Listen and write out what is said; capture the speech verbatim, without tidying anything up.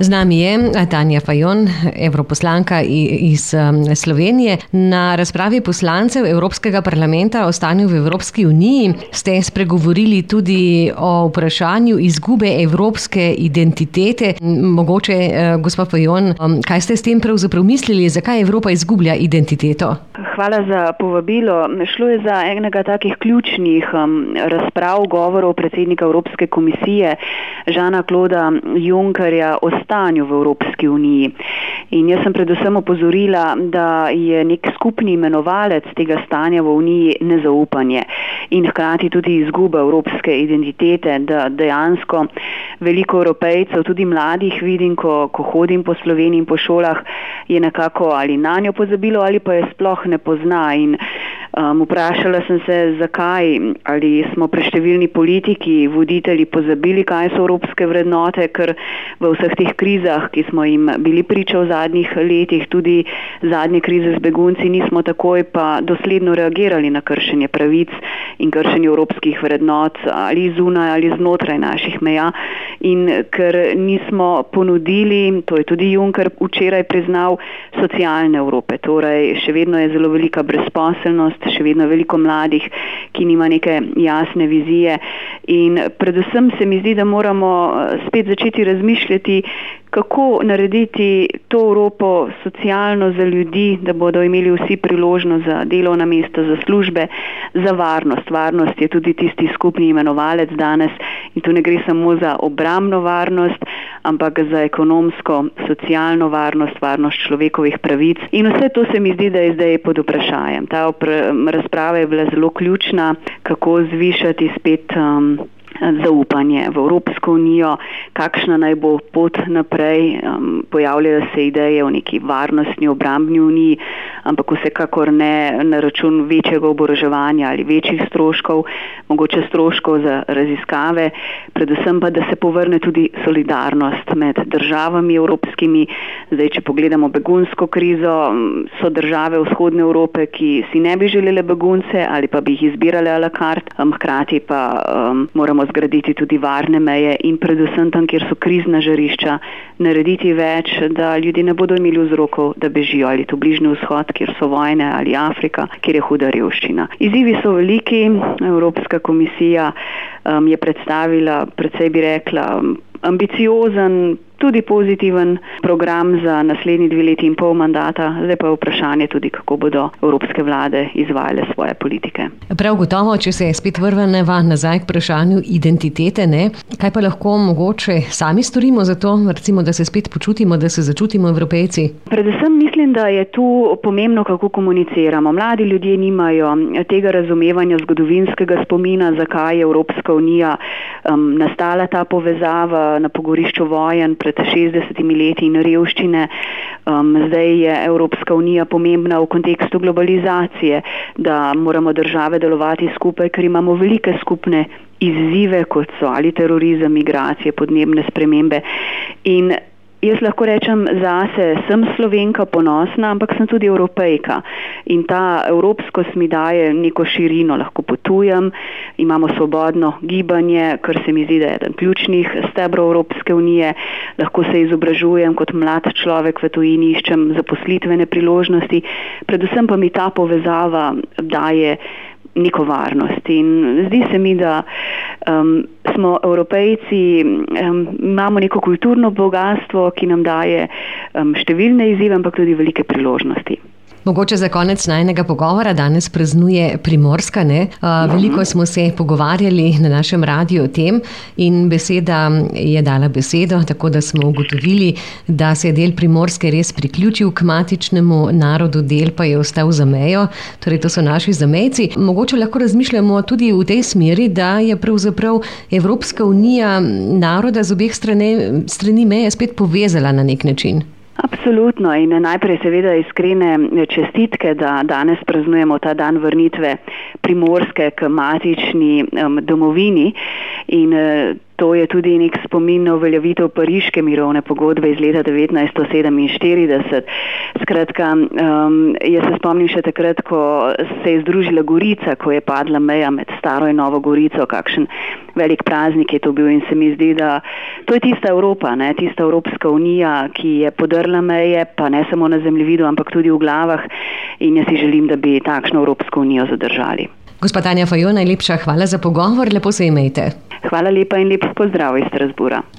Z nami je Tanja Fajon, evroposlanka iz Slovenije. Na razpravi poslancev Evropskega parlamenta o stanju v Evropski uniji ste spregovorili tudi o vprašanju izgube evropske identitete. Mogoče, gospa Fajon, kaj ste s tem pravzaprav mislili, zakaj Evropa izgublja identiteto? Hvala za povabilo. Šlo je za enega takih ključnih razprav, govorov predsednika Evropske komisije Jeana-Clauda Junckerja o stanju v Evropski uniji. In jaz sem predvsem opozorila, da je nek skupni imenovalec tega stanja v uniji nezaupanje in hkrati tudi izguba evropske identitete, da dejansko veliko Evropejcev, tudi mladih vidim, ko, ko hodim po Sloveniji in po šolah, je nekako ali nanjo pozabilo ali pa je sploh ne pozna. In um, vprašala sem se, zakaj, ali smo preštevilni politiki, voditelji pozabili, kaj so evropske vrednote, ker v vseh teh krizah, ki smo jim bili priča v zadnjih letih, tudi zadnje krize z begunci, nismo takoj pa dosledno reagirali na kršenje pravic in kršenje evropskih vrednot ali zunaj ali znotraj naših meja. In ker nismo ponudili, to je tudi Juncker včeraj priznal, socialne Evrope. Torej, še vedno je zelo velika brezposelnost, še vedno veliko mladih, ki nima neke jasne vizije. In predvsem se mi zdi, da moramo spet začeti razmišljati, kako narediti to Evropo socialno za ljudi, da bodo imeli vsi priložnost za delovna mesta, za službe, za varnost. Varnost je tudi tisti skupni imenovalec danes in tu ne gre samo za obrambno varnost, ampak za ekonomsko, socialno varnost, varnost človekovih pravic. In vse to se mi zdi, da je zdaj pod vprašanjem. Ta razprava je bila zelo ključna, kako zvišati spet um, zaupanje v Evropsko unijo, kakšna naj bo pot naprej. Um, pojavljajo se ideje o neki varnostni obrambni uniji, ampak vsekakor ne na račun večjega oboroževanja ali večjih stroškov, mogoče stroškov za raziskave, predvsem pa, da se povrne tudi solidarnost med državami evropskimi. Zdaj, če pogledamo begunsko krizo, so države vzhodne Evrope, ki si ne bi želele begunce ali pa bi jih izbirale a la carte, um, hkrati pa um, moramo zgraditi tudi varne meje in predvsem tam, kjer so krizna žarišča, narediti več, da ljudje ne bodo imeli vzrokov, da bežijo, ali to Bližnji vzhod, kjer so vojne, ali Afrika, kjer je huda revščina. Izzivi so veliki. Evropska komisija um, je predstavila, predvsej bi rekla, ambiciozen, tudi pozitiven program za naslednji dve leti in pol mandata. Zdaj pa je vprašanje tudi, kako bodo evropske vlade izvajale svoje politike. Prav gotovo, če se spet vrneva nazaj k vprašanju identitete, ne? Kaj pa lahko mogoče sami storimo za to, recimo, da se spet počutimo, da se začutimo Evropejci? Predvsem mislim, da je tu pomembno, kako komuniciramo. Mladi ljudje nimajo tega razumevanja zgodovinskega spomina, zakaj je Evropska unija um, nastala ta povezava na pogorišču vojen pred šestdesetimi leti in revščine. Um, zdaj je Evropska unija pomembna v kontekstu globalizacije, da moramo države delovati skupaj, ker imamo velike skupne izzive, kot so ali terorizem, migracije, podnebne spremembe. In jaz lahko rečem zase, sem Slovenka ponosna, ampak sem tudi Evropejka. In ta evropskost mi daje neko širino, lahko potujem, imamo svobodno gibanje, kar se mi zdi, da je eden ključnih stebrov Evropske unije, lahko se izobražujem kot mlad človek v tujini, iščem zaposlitvene priložnosti, predvsem pa mi ta povezava daje neko varnost. In zdi se mi, da um, smo Evropejci, um, imamo neko kulturno bogatstvo, ki nam daje um, številne izzive, ampak tudi velike priložnosti. Mogoče za konec najnega pogovora danes praznuje Primorska, ne? Veliko smo se pogovarjali na našem radiju o tem in beseda je dala besedo, tako da smo ugotovili, da se je del Primorske res priključil k matičnemu narodu, del pa je ostal za mejo, torej to so naši zamejci. Mogoče lahko razmišljamo tudi v tej smeri, da je pravzaprav Evropska unija naroda z obeh strani, strani meje spet povezala na nek način. Absolutno in najprej seveda iskrene čestitke, da danes praznujemo ta dan vrnitve Primorske k matični um, domovini in uh, To je tudi nek spomin na uveljavitev Pariške mirovne pogodbe iz leta devetnajststo sedeminštirideset. Skratka, um, jaz se spomnim še takrat, ko se je združila Gorica, ko je padla meja med Staro in Novo Gorico, kakšen velik praznik je to bil, in se mi zdi, da to je tista Evropa, ne, tista Evropska unija, ki je podrla meje, pa ne samo na zemljevidu, ampak tudi v glavah, in jaz si želim, da bi takšno Evropsko unijo zadržali. Gospa Tanja Fajon, najlepša hvala za pogovor, lepo se imejte. Hvala lepa in lep pozdrav iz Strasbourga.